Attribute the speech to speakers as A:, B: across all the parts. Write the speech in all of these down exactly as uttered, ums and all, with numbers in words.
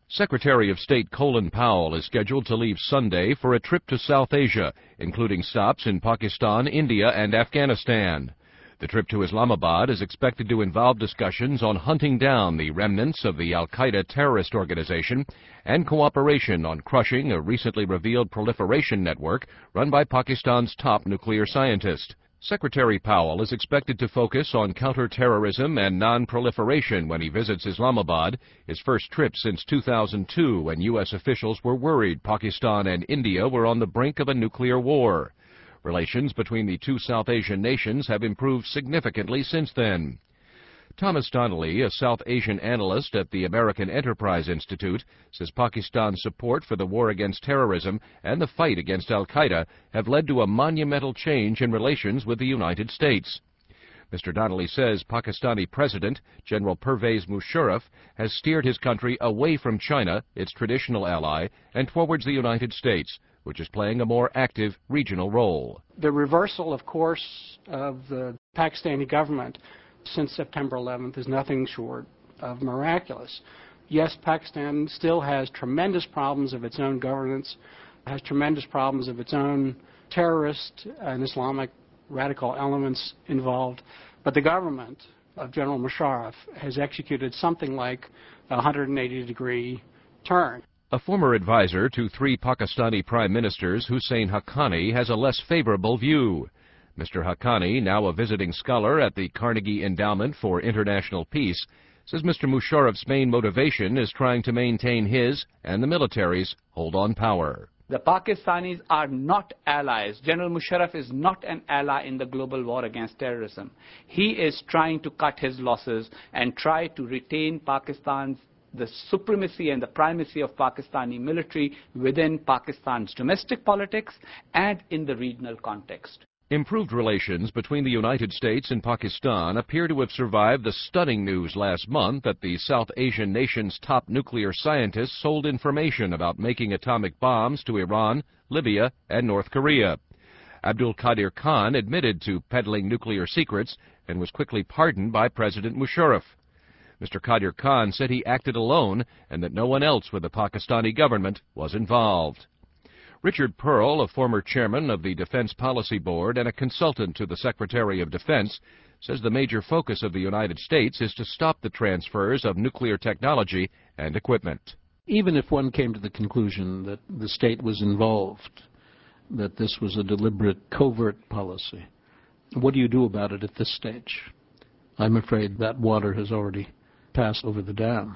A: Secretary of State Colin Powell is scheduled to leave Sunday for a trip to South Asia, including stops in Pakistan, India, and Afghanistan. The trip to Islamabad is expected to involve discussions on hunting down the remnants of the Al-Qaeda terrorist organization and cooperation on crushing a recently revealed proliferation network run by Pakistan's top nuclear scientist. Secretary Powell is expected to focus on counterterrorism and non-proliferation when he visits Islamabad, his first trip since two thousand two, when U S officials were worried Pakistan and India were on the brink of a nuclear war. Relations between the two South Asian nations have improved significantly since then. Thomas Donnelly, a South Asian analyst at the American Enterprise Institute, says Pakistan's support for the war against terrorism and the fight against Al-Qaeda have led to a monumental change in relations with the United States. Mister Donnelly says Pakistani President General Pervez Musharraf has steered his country away from China, its traditional ally, and towards the United States, which is playing a more active regional role.
B: The reversal, of course, of the Pakistani government since September eleventh is nothing short of miraculous. Yes, Pakistan still has tremendous problems of its own governance, has tremendous problems of its own terrorist and Islamic radical elements involved, but the government of General Musharraf has executed something like a one hundred eighty degree turn.
A: A former advisor to three Pakistani prime ministers, Hussein Haqqani, has a less favorable view. Mister Haqqani, now a visiting scholar at the Carnegie Endowment for International Peace, says Mister Musharraf's main motivation is trying to maintain his and the military's hold on power.
C: The Pakistanis are not allies. General Musharraf is not an ally in the global war against terrorism. He is trying to cut his losses and try to retain Pakistan's the supremacy and the primacy of Pakistani military within Pakistan's domestic politics and in the regional context.
A: Improved relations between the United States and Pakistan appear to have survived the stunning news last month that the South Asian nation's top nuclear scientists sold information about making atomic bombs to Iran, Libya, and North Korea. Abdul Qadir Khan admitted to peddling nuclear secrets and was quickly pardoned by President Musharraf. Mister Qadir Khan said he acted alone and that no one else with the Pakistani government was involved. Richard Pearl, a former chairman of the Defense Policy Board and a consultant to the Secretary of Defense, says the major focus of the United States is to stop the transfers of nuclear technology and equipment.
D: Even if one came to the conclusion that the state was involved, that this was a deliberate covert policy, what do you do about it at this stage? I'm afraid that water has already passed over the dam.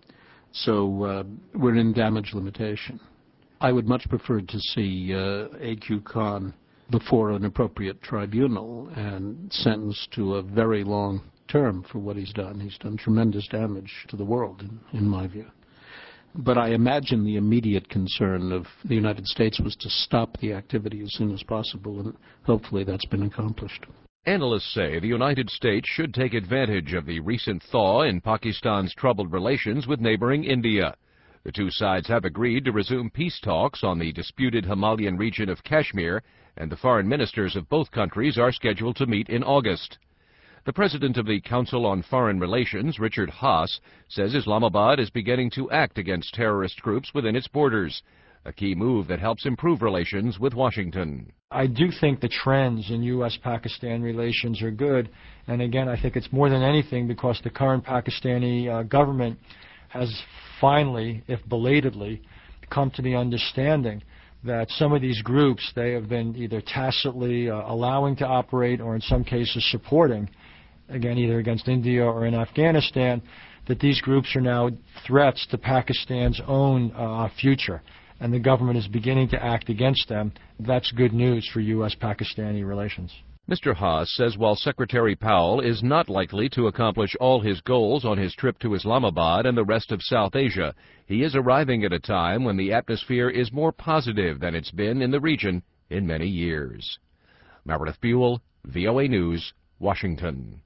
D: So uh, we're in damage limitation. I would much prefer to see uh, A Q Khan before an appropriate tribunal and sentenced to a very long term for what he's done. He's done tremendous damage to the world, in, in my view. But I imagine the immediate concern of the United States was to stop the activity as soon as possible, and hopefully that's been accomplished.
A: Analysts say the United States should take advantage of the recent thaw in Pakistan's troubled relations with neighboring India. The two sides have agreed to resume peace talks on the disputed Himalayan region of Kashmir, and the foreign ministers of both countries are scheduled to meet in August. The president of the Council on Foreign Relations, Richard Haass, says Islamabad is beginning to act against terrorist groups within its borders, a key move that helps improve relations with Washington.
E: I do think the trends in U S Pakistan relations are good, and again, I think it's more than anything because the current Pakistani uh, government has finally, if belatedly, come to the understanding that some of these groups they have been either tacitly uh, allowing to operate or in some cases supporting, again, either against India or in Afghanistan, that these groups are now threats to Pakistan's own uh, future, and the government is beginning to act against them. That's good news for U S Pakistani relations.
A: Mister Haass says while Secretary Powell is not likely to accomplish all his goals on his trip to Islamabad and the rest of South Asia, he is arriving at a time when the atmosphere is more positive than it's been in the region in many years. Meredith Buell, V O A News, Washington.